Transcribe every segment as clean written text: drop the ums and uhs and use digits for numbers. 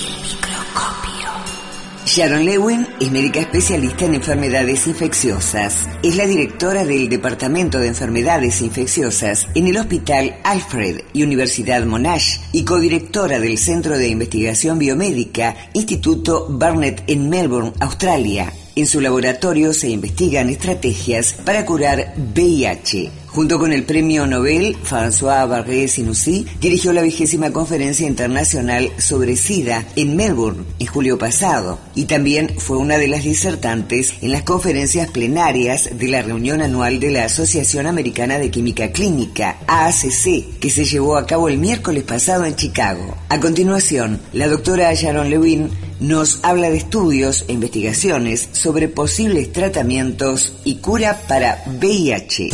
Sharon Lewin es médica especialista en enfermedades infecciosas. Es la directora del Departamento de Enfermedades Infecciosas en el Hospital Alfred y Universidad Monash y codirectora del Centro de Investigación Biomédica Instituto Barnett en Melbourne, Australia. En su laboratorio se investigan estrategias para curar VIH. Junto con el premio Nobel, François Barré-Sinoussi dirigió la 20ª Conferencia Internacional sobre SIDA en Melbourne en julio pasado y también fue una de las disertantes en las conferencias plenarias de la reunión anual de la Asociación Americana de Química Clínica, AACC, que se llevó a cabo el miércoles pasado en Chicago. A continuación, la doctora Sharon Lewin nos habla de estudios e investigaciones sobre posibles tratamientos y cura para VIH.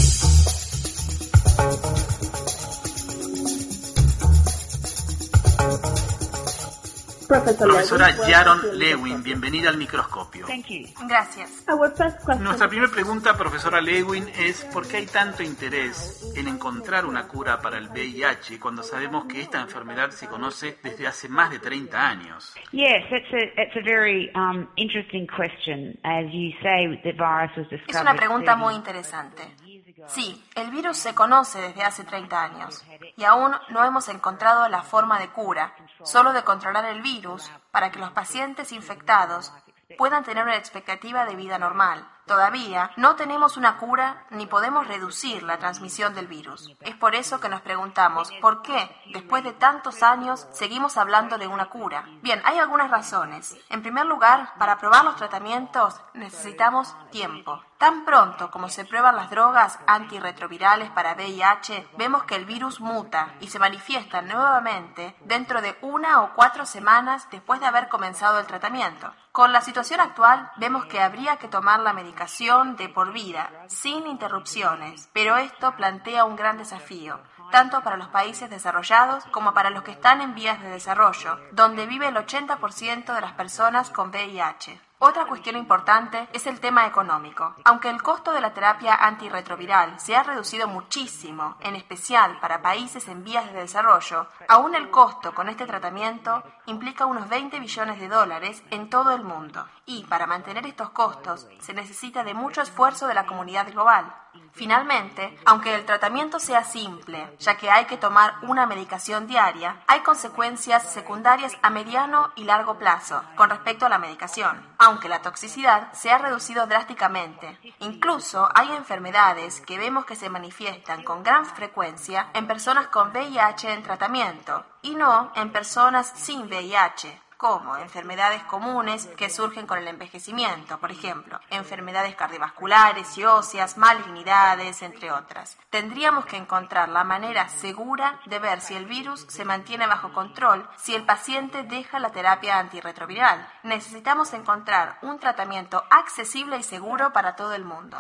Profesora Sharon Lewin, bienvenida al microscopio. Gracias. Nuestra primera pregunta, profesora Lewin, es ¿por qué hay tanto interés en encontrar una cura para el VIH cuando sabemos que esta enfermedad se conoce desde hace más de 30 años? Yes, it's a very interesting question. As you say, the virus was discovered. Es una pregunta muy interesante. Sí, el virus se conoce desde hace 30 años y aún no hemos encontrado la forma de cura, solo de controlar el virus para que los pacientes infectados puedan tener una expectativa de vida normal. Todavía no tenemos una cura ni podemos reducir la transmisión del virus. Es por eso que nos preguntamos por qué, después de tantos años, seguimos hablando de una cura. Bien, hay algunas razones. En primer lugar, para probar los tratamientos necesitamos tiempo. Tan pronto como se prueban las drogas antirretrovirales para VIH, vemos que el virus muta y se manifiesta nuevamente dentro de 1 o 4 semanas después de haber comenzado el tratamiento. Con la situación actual, vemos que habría que tomar la medicación de por vida, sin interrupciones, pero esto plantea un gran desafío, tanto para los países desarrollados como para los que están en vías de desarrollo, donde vive el 80% de las personas con VIH. Otra cuestión importante es el tema económico. Aunque el costo de la terapia antirretroviral se ha reducido muchísimo, en especial para países en vías de desarrollo, aún el costo con este tratamiento implica unos 20 billones de dólares en todo el mundo. Y para mantener estos costos se necesita de mucho esfuerzo de la comunidad global. Finalmente, aunque el tratamiento sea simple, ya que hay que tomar una medicación diaria, hay consecuencias secundarias a mediano y largo plazo con respecto a la medicación, aunque la toxicidad se ha reducido drásticamente. Incluso hay enfermedades que vemos que se manifiestan con gran frecuencia en personas con VIH en tratamiento y no en personas sin VIH, como enfermedades comunes que surgen con el envejecimiento, por ejemplo, enfermedades cardiovasculares y óseas, malignidades, entre otras. Tendríamos que encontrar la manera segura de ver si el virus se mantiene bajo control si el paciente deja la terapia antirretroviral. Necesitamos encontrar un tratamiento accesible y seguro para todo el mundo.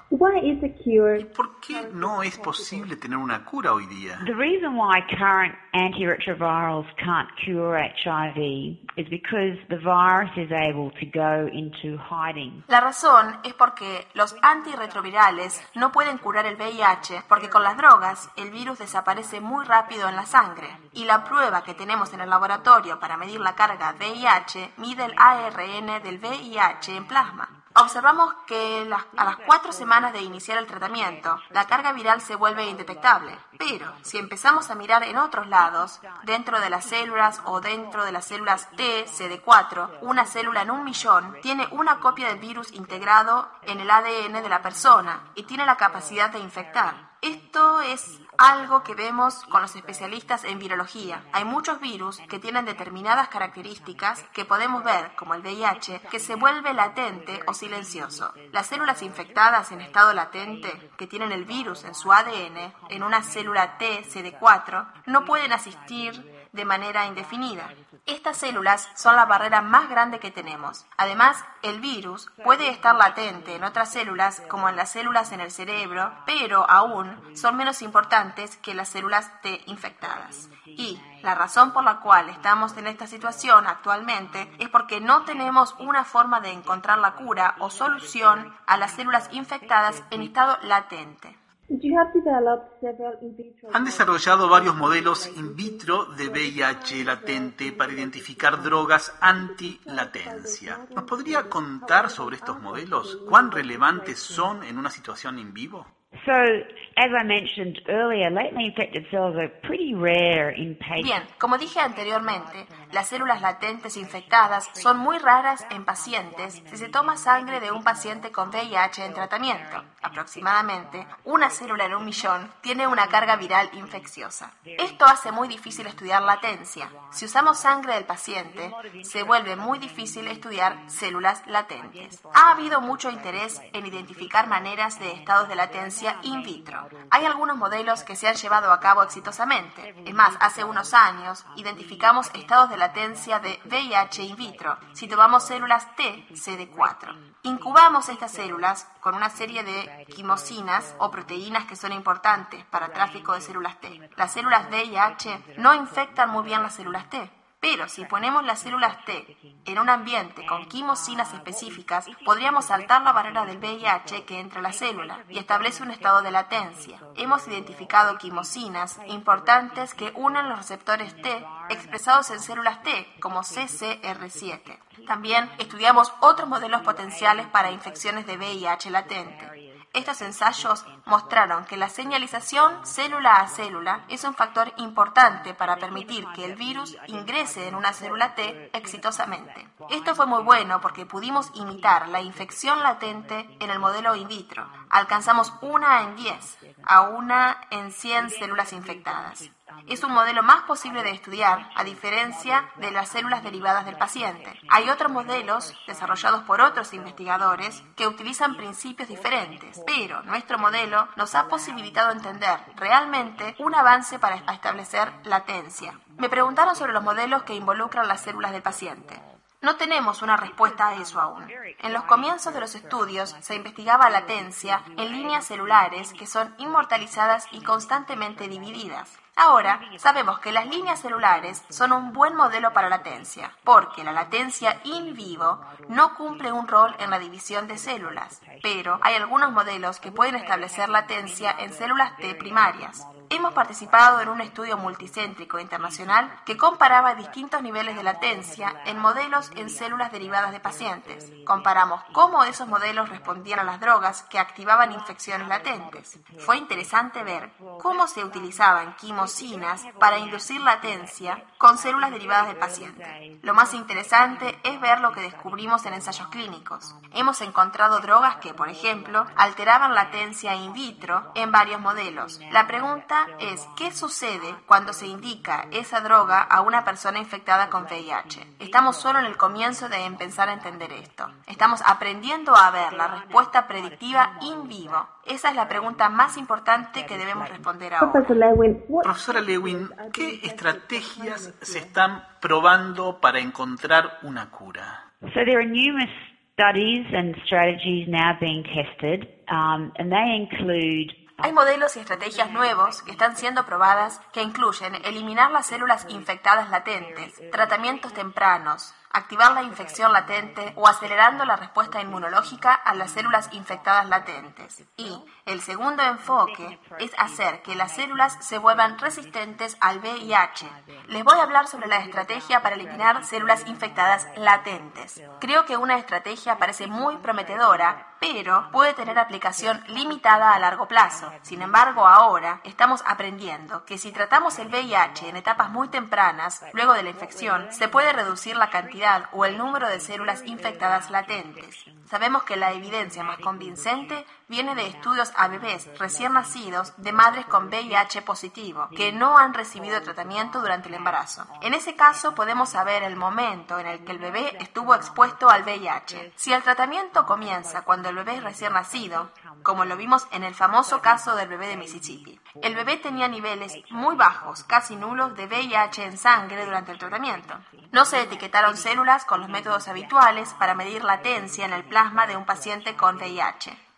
¿Y por qué no es posible tener una cura hoy día? The reason why current antiretrovirals can't cure HIV is because the virus is able to go into hiding. La razón es porque los antirretrovirales no pueden curar el VIH porque con las drogas el virus desaparece muy rápido en la sangre y la prueba que tenemos en el laboratorio para medir la carga VIH mide el ARN del VIH en plasma. Observamos que a las 4 semanas de iniciar el tratamiento, la carga viral se vuelve indetectable. Pero si empezamos a mirar en otros lados, dentro de las células o dentro de las células T, CD4, una célula en 1.000.000 tiene una copia del virus integrado en el ADN de la persona y tiene la capacidad de infectar. Esto es algo que vemos con los especialistas en virología. Hay muchos virus que tienen determinadas características que podemos ver, como el VIH, que se vuelve latente o silencioso. Las células infectadas en estado latente, que tienen el virus en su ADN, en una célula T, CD4, no pueden asistir de manera indefinida. Estas células son la barrera más grande que tenemos. Además, el virus puede estar latente en otras células, como en las células en el cerebro, pero aún son menos importantes que las células T infectadas. Y la razón por la cual estamos en esta situación actualmente es porque no tenemos una forma de encontrar la cura o solución a las células infectadas en estado latente. Han desarrollado varios modelos in vitro de VIH latente para identificar drogas anti-latencia. ¿Nos podría contar sobre estos modelos? ¿Cuán relevantes son en una situación in vivo? So, as I mentioned earlier, latently infected cells are pretty rare in patients. Bien, como dije anteriormente, las células latentes infectadas son muy raras en pacientes si se toma sangre de un paciente con VIH en tratamiento. Aproximadamente una célula en 1.000.000 tiene una carga viral infecciosa. Esto hace muy difícil estudiar latencia. Si usamos sangre del paciente, se vuelve muy difícil estudiar células latentes. Ha habido mucho interés en identificar maneras de estados de latencia in vitro. Hay algunos modelos que se han llevado a cabo exitosamente. Es más, hace unos años identificamos estados de latencia de VIH in vitro si tomamos células T CD4. Incubamos estas células con una serie de quimosinas o proteínas que son importantes para el tráfico de células T. Las células VIH no infectan muy bien las células T. Pero si ponemos las células T en un ambiente con quimosinas específicas, podríamos saltar la barrera del VIH que entra a la célula y establece un estado de latencia. Hemos identificado quimosinas importantes que unen los receptores T expresados en células T, como CCR7. También estudiamos otros modelos potenciales para infecciones de VIH latente. Estos ensayos mostraron que la señalización célula a célula es un factor importante para permitir que el virus ingrese en una célula T exitosamente. Esto fue muy bueno porque pudimos imitar la infección latente en el modelo in vitro. Alcanzamos 1 en 10 a 1 en 100 células infectadas. Es un modelo más posible de estudiar, a diferencia de las células derivadas del paciente. Hay otros modelos desarrollados por otros investigadores que utilizan principios diferentes, pero nuestro modelo nos ha posibilitado entender realmente un avance para establecer latencia. Me preguntaron sobre los modelos que involucran las células del paciente. No tenemos una respuesta a eso aún. En los comienzos de los estudios se investigaba latencia en líneas celulares que son inmortalizadas y constantemente divididas. Ahora sabemos que las líneas celulares son un buen modelo para latencia, porque la latencia in vivo no cumple un rol en la división de células, pero hay algunos modelos que pueden establecer latencia en células T primarias. Hemos participado en un estudio multicéntrico internacional que comparaba distintos niveles de latencia en modelos en células derivadas de pacientes. Comparamos cómo esos modelos respondían a las drogas que activaban infecciones latentes. Fue interesante ver cómo se utilizaban quimosinas para inducir latencia con células derivadas del paciente. Lo más interesante es ver lo que descubrimos en ensayos clínicos. Hemos encontrado drogas que, por ejemplo, alteraban latencia in vitro en varios modelos. La pregunta es, ¿qué sucede cuando se indica esa droga a una persona infectada con VIH? Estamos solo en el comienzo de empezar a entender esto. Estamos aprendiendo a ver la respuesta predictiva in vivo. Esa es la pregunta más importante que debemos responder ahora. Profesora Lewin, ¿qué estrategias se están probando para encontrar una cura? So there are numerous studies and strategies now being tested, and they include Hay modelos y estrategias nuevos que están siendo probadas que incluyen eliminar las células infectadas latentes, tratamientos tempranos, activar la infección latente o acelerando la respuesta inmunológica a las células infectadas latentes. Y el segundo enfoque es hacer que las células se vuelvan resistentes al VIH. Les voy a hablar sobre la estrategia para eliminar células infectadas latentes. Creo que una estrategia parece muy prometedora, pero puede tener aplicación limitada a largo plazo. Sin embargo, ahora estamos aprendiendo que si tratamos el VIH en etapas muy tempranas, luego de la infección, se puede reducir la cantidad o el número de células infectadas latentes. Sabemos que la evidencia más convincente viene de estudios a bebés recién nacidos de madres con VIH positivo que no han recibido tratamiento durante el embarazo. En ese caso podemos saber el momento en el que el bebé estuvo expuesto al VIH. Si el tratamiento comienza cuando el bebé es recién nacido, como lo vimos en el famoso caso del bebé de Mississippi, el bebé tenía niveles muy bajos, casi nulos, de VIH en sangre durante el tratamiento. No se etiquetaron células con los métodos habituales para medir latencia en el plasma de un paciente con VIH.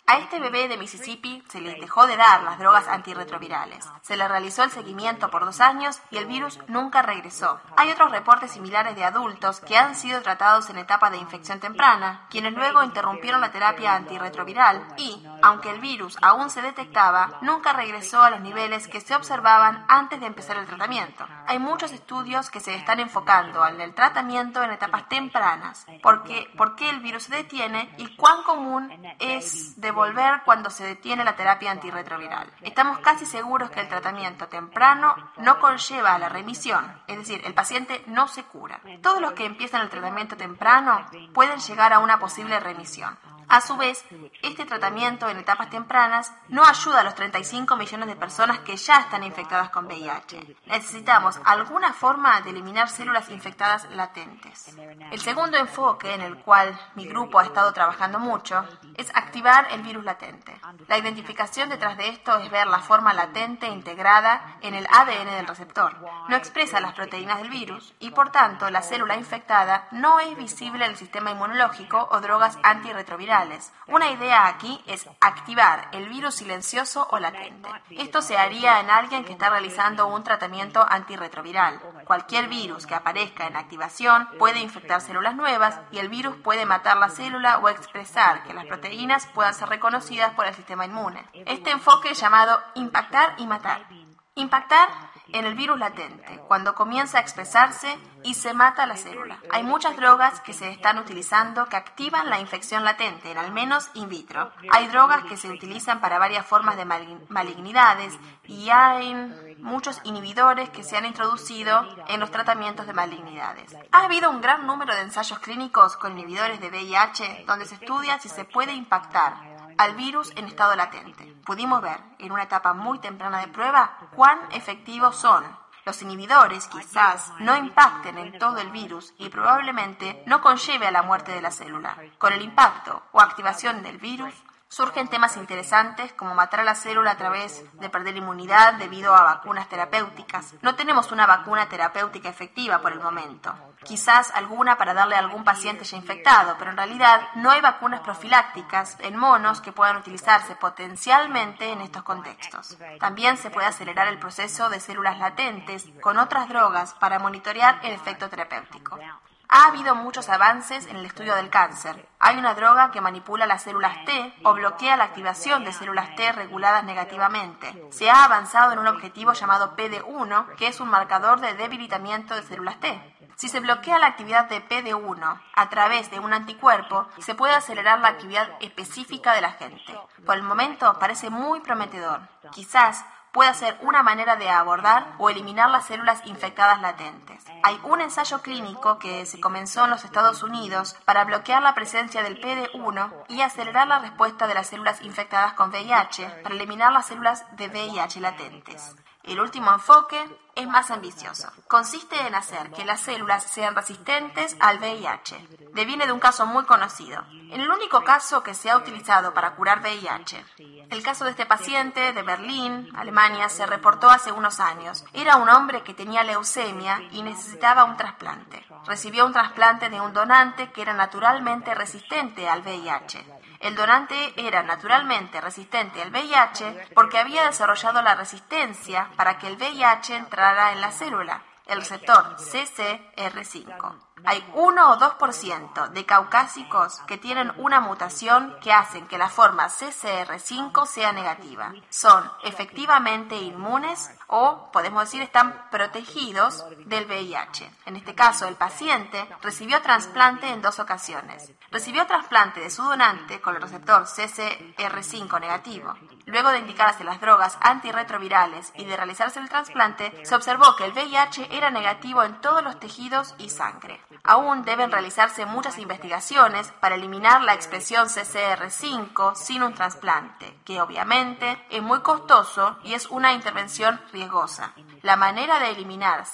A este bebé de Mississippi se le dejó de dar las drogas antirretrovirales. Se le realizó el seguimiento por 2 años y el virus nunca regresó. Hay otros reportes similares de adultos que han sido tratados en etapa de infección temprana, quienes luego interrumpieron la terapia antirretroviral y, aunque el virus aún se detectaba, nunca regresó a los niveles que se observaban antes de empezar el tratamiento. Hay muchos estudios que se están enfocando en el tratamiento en etapas tempranas, por qué el virus se detiene y cuán común es devolver cuando se detiene la terapia antirretroviral. Estamos casi seguros que el tratamiento temprano no conlleva a la remisión, es decir, el paciente no se cura. Todos los que empiezan el tratamiento temprano pueden llegar a una posible remisión. A su vez, este tratamiento en etapas tempranas no ayuda a los 35 millones de personas que ya están infectadas con VIH. Necesitamos alguna forma de eliminar células infectadas latentes. El segundo enfoque en el cual mi grupo ha estado trabajando mucho es activar el virus latente. La identificación detrás de esto es ver la forma latente integrada en el ADN del receptor. No expresa las proteínas del virus y, por tanto, la célula infectada no es visible en el sistema inmunológico o drogas antirretrovirales. Una idea aquí es activar el virus silencioso o latente. Esto se haría en alguien que está realizando un tratamiento antirretroviral. Cualquier virus que aparezca en activación puede infectar células nuevas y el virus puede matar la célula o expresar que las proteínas puedan ser reconocidas por el sistema inmune. Este enfoque es llamado impactar y matar. Impactar en el virus latente, cuando comienza a expresarse y se mata la célula. Hay muchas drogas que se están utilizando que activan la infección latente, al menos in vitro. Hay drogas que se utilizan para varias formas de malignidades y hay muchos inhibidores que se han introducido en los tratamientos de malignidades. Ha habido un gran número de ensayos clínicos con inhibidores de VIH donde se estudia si se puede impactar al virus en estado latente. Pudimos ver en una etapa muy temprana de prueba cuán efectivos son. Los inhibidores quizás no impacten en todo el virus y probablemente no conlleve a la muerte de la célula. Con el impacto o activación del virus surgen temas interesantes como matar a la célula a través de perder inmunidad debido a vacunas terapéuticas. No tenemos una vacuna terapéutica efectiva por el momento. Quizás alguna para darle a algún paciente ya infectado, pero en realidad no hay vacunas profilácticas en monos que puedan utilizarse potencialmente en estos contextos. También se puede acelerar el proceso de células latentes con otras drogas para monitorear el efecto terapéutico. Ha habido muchos avances en el estudio del cáncer. Hay una droga que manipula las células T o bloquea la activación de células T reguladas negativamente. Se ha avanzado en un objetivo llamado PD1, que es un marcador de debilitamiento de células T. Si se bloquea la actividad de PD1 a través de un anticuerpo, se puede acelerar la actividad específica del agente. Por el momento parece muy prometedor. Quizás pueda ser una manera de abordar o eliminar las células infectadas latentes. Hay un ensayo clínico que se comenzó en los Estados Unidos para bloquear la presencia del PD1 y acelerar la respuesta de las células infectadas con VIH para eliminar las células de VIH latentes. El último enfoque es más ambicioso. Consiste en hacer que las células sean resistentes al VIH. Deviene de un caso muy conocido. En el único caso que se ha utilizado para curar VIH. El caso de este paciente de Berlín, Alemania, se reportó hace unos años. Era un hombre que tenía leucemia y necesitaba un trasplante. Recibió un trasplante de un donante que era naturalmente resistente al VIH. El donante era naturalmente resistente al VIH porque había desarrollado la resistencia para que el VIH entrara en la célula, el receptor CCR5. Hay 1 o 2% de caucásicos que tienen una mutación que hacen que la forma CCR5 sea negativa. Son efectivamente inmunes o, podemos decir, están protegidos del VIH. En este caso, el paciente recibió trasplante en 2 ocasiones. Recibió trasplante de su donante con el receptor CCR5 negativo. Luego de indicarse las drogas antirretrovirales y de realizarse el trasplante, se observó que el VIH era negativo en todos los tejidos y sangre. Aún deben realizarse muchas investigaciones para eliminar la expresión CCR5 sin un trasplante, que obviamente es muy costoso y es una intervención riesgosa. La manera de eliminar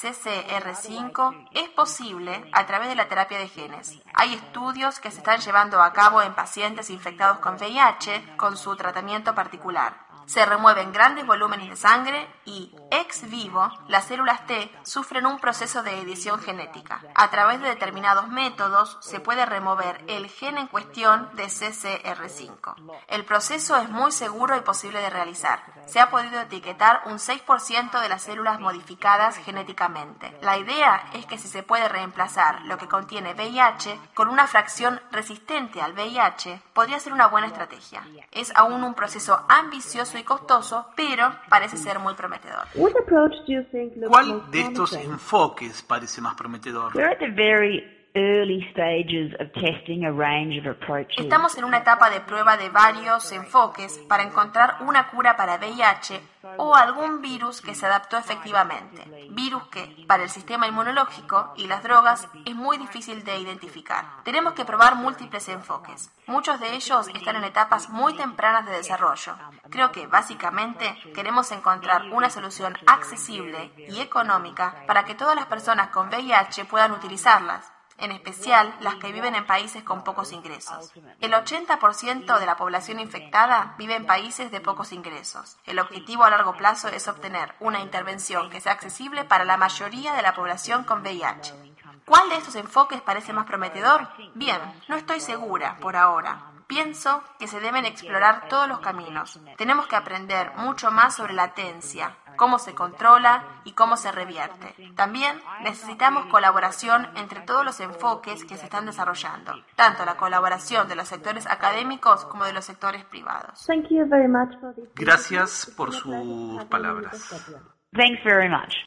CCR5 es posible a través de la terapia de genes. Hay estudios que se están llevando a cabo en pacientes infectados con VIH con su tratamiento particular. Se remueven grandes volúmenes de sangre y Ex vivo, las células T sufren un proceso de edición genética. A través de determinados métodos se puede remover el gen en cuestión de CCR5. El proceso es muy seguro y posible de realizar. Se ha podido etiquetar un 6% de las células modificadas genéticamente. La idea es que si se puede reemplazar lo que contiene VIH con una fracción resistente al VIH, podría ser una buena estrategia. Es aún un proceso ambicioso y costoso, pero parece ser muy prometedor. ¿Cuál de estos enfoques parece más prometedor? We're at the very early stages of testing a range of approaches. Estamos en una etapa de prueba de varios enfoques para encontrar una cura para VIH o algún virus que se adaptó efectivamente. Virus que, para el sistema inmunológico y las drogas, es muy difícil de identificar. Tenemos que probar múltiples enfoques. Muchos de ellos están en etapas muy tempranas de desarrollo. Creo que, básicamente, queremos encontrar una solución accesible y económica para que todas las personas con VIH puedan utilizarlas, en especial las que viven en países con pocos ingresos. El 80% de la población infectada vive en países de pocos ingresos. El objetivo a largo plazo es obtener una intervención que sea accesible para la mayoría de la población con VIH. ¿Cuál de estos enfoques parece más prometedor? Bien, no estoy segura por ahora. Pienso que se deben explorar todos los caminos. Tenemos que aprender mucho más sobre la latencia, cómo se controla y cómo se revierte. También necesitamos colaboración entre todos los enfoques que se están desarrollando, tanto la colaboración de los sectores académicos como de los sectores privados. Gracias por sus palabras. Thanks very much.